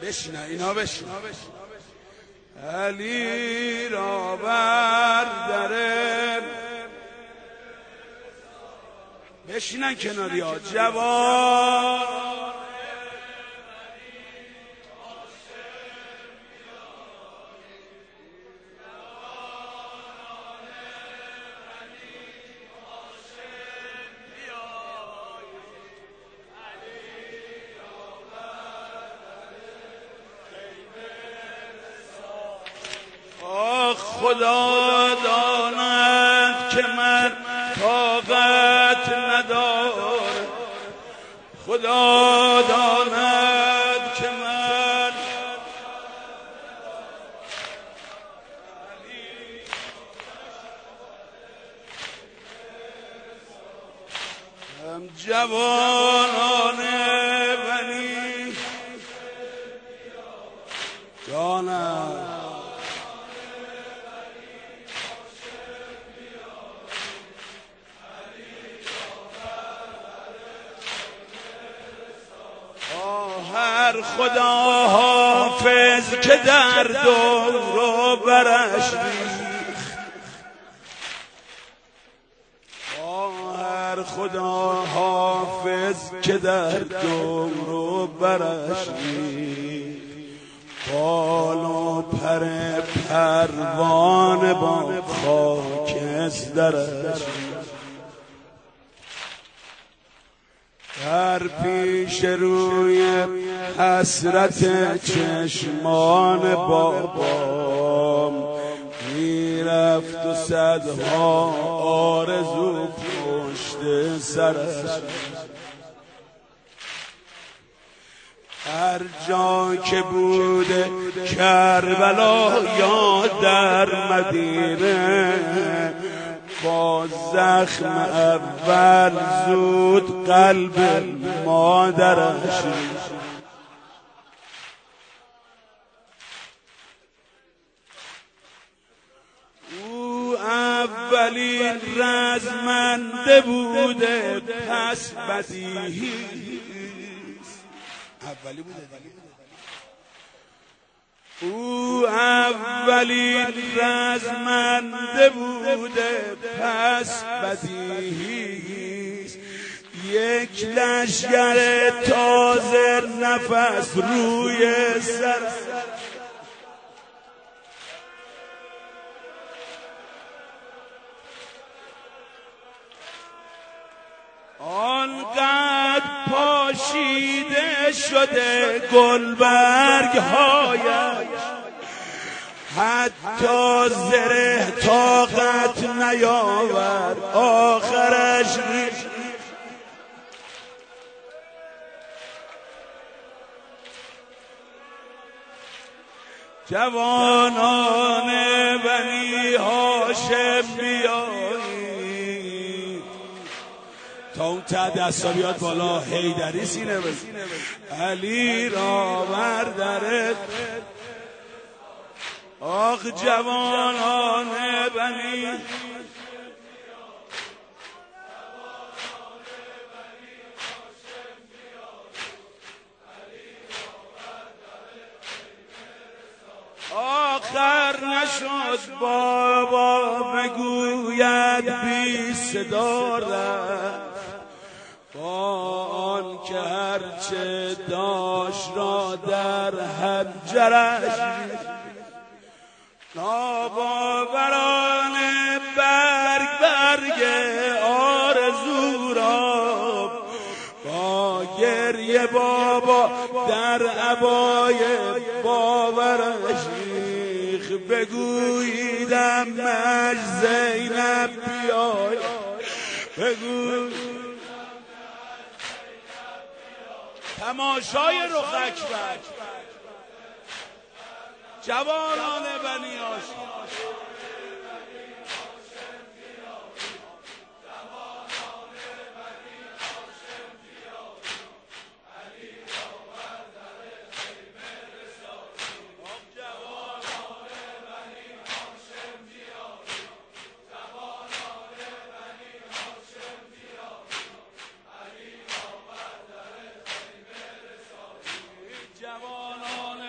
بشینه اینا بشینه. علی را بر دره بشینن کناری ها جوان خدا داند که من طاقت ندارم، خدا داند که من هم جوانان بنی جانم هر خدا حافظ که در دور و برش ریخت، هر خدا حافظ که در دور و برش ریخت، بال و پر پروانه با خاکسترش در پیش روی حسرت چشمان بابام میرفت و صدها آرزو پشت سرش، هر جا که بوده کربلا یا در مدینه با زخم اول زود قلب مادرش او اولین رزمنده بوده پس بدیهی اولی بوده او اولین رزمنده بوده پس بدیهیست، یک لشگر تازه نفس روی سر آنقدر پاشیده شده گلبرگ هایش حتی زره طاقت نیاورد آخرش ریخت. جوانان بنی هاشم بیایید تا اون ته دستا بیاد بالا، حیدری سینه بزن. علی را بردارد آخ جوانان بنی آخر نشد بابا بگوید بی صدا رفت، با آن که هرچه داشت را در حنجرش ناباورانه برگ آرزو را با گریه بابا در عبای باورش ریخت. بگوییدم مش زینب بیای، بگو تماشای رخ اکبر جوانان بنی هاشم جوانان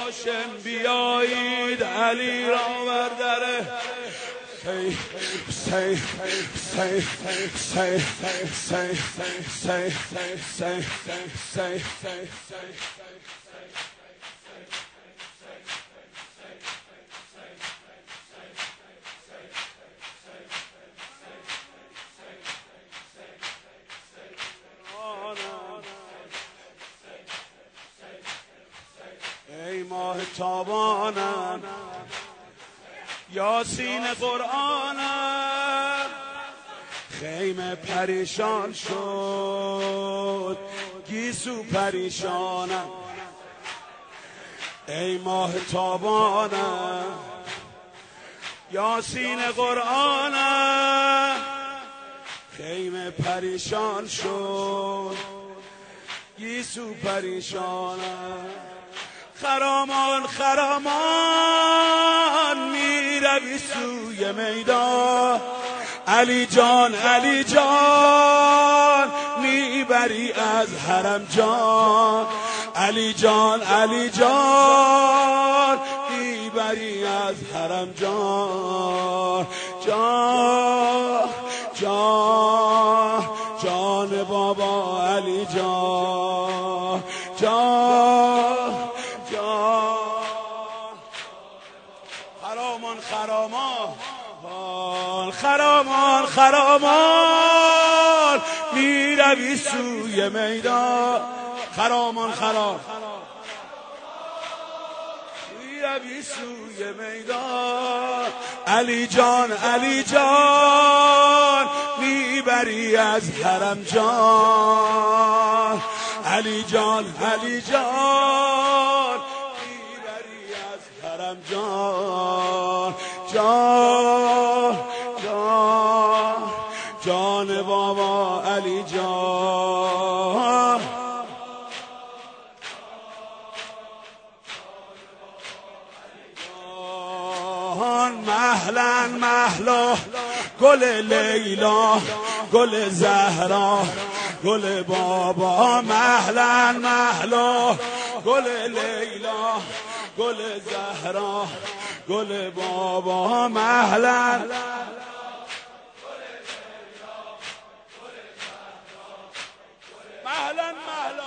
هاشم بیایید علی را بردره سی سی سی سی سی سی سی سی ای ماه تابانم یاسین قرآنم خیمه پریشان شد گیسو پریشانم ای ماه تابانم یاسین قرآنم خیمه پریشان شد گیسو پریشانم خرامان خرامان میروی سوی میدان علی جان علی جان میبری از حرم جان علی جان علی جان میبری از حرم جان جان جان جان بابا علی جان جان خرامان خرامان خرامان خرامان میروی سوی میدان خرامان خرام میروی سوی میدان علی جان علی جان میبری از حرم جان علی جان علی جان حرم جان جان جان جان بابا علی جان مهلا مهلا گل لیلا گل زهرا گل بابا مهلا مهلا گل لیلا گل زهرا گل بابا مهلا مهلا مهلا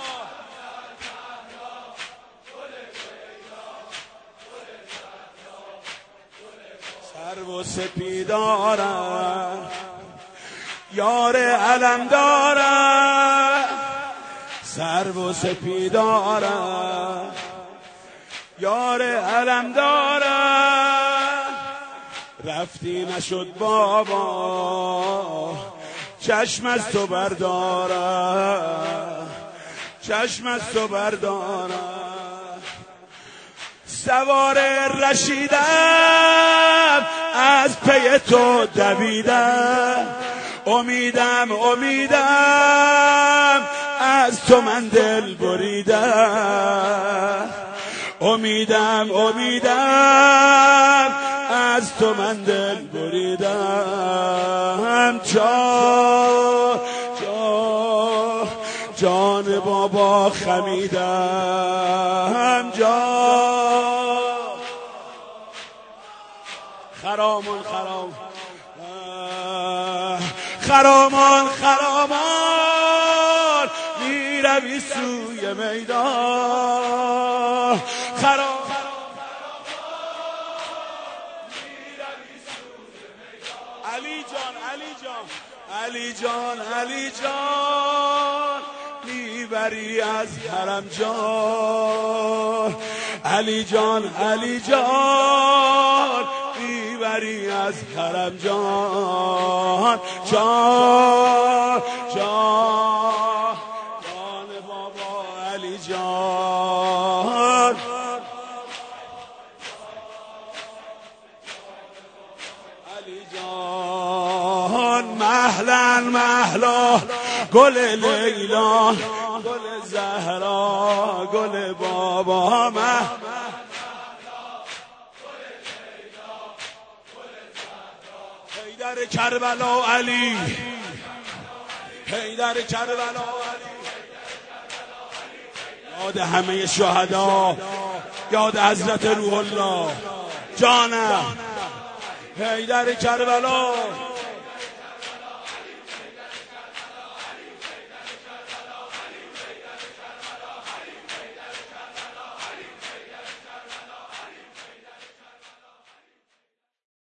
سرو سپیدارم یار علم دارم سرو سپیدارم یار علم دارم رفتی نشد بابا چشم از تو بردارم چشم از تو بردارم سوار رشیدم از پی تو دویدم امیدم امیدم از تو من دل بریدم امیدم امیدم از تو من دل بریدم جان جان جان بابا خمیدم جان خرامان خرام خرامان خرامان میروی سوی میدان خرامان علی جان علی جان علی جان علی جان میبری از حرم جان علی جان علی جان میبری از حرم جان جان جان جان بابا علی جان علی جان مهلا مهلا گل لیلا گل زهرا گل بابا حیدر کربلا علی حیدر کربلا علی یاد همه شهدا یاد حضرت روح الله جانم حیدر کربلا.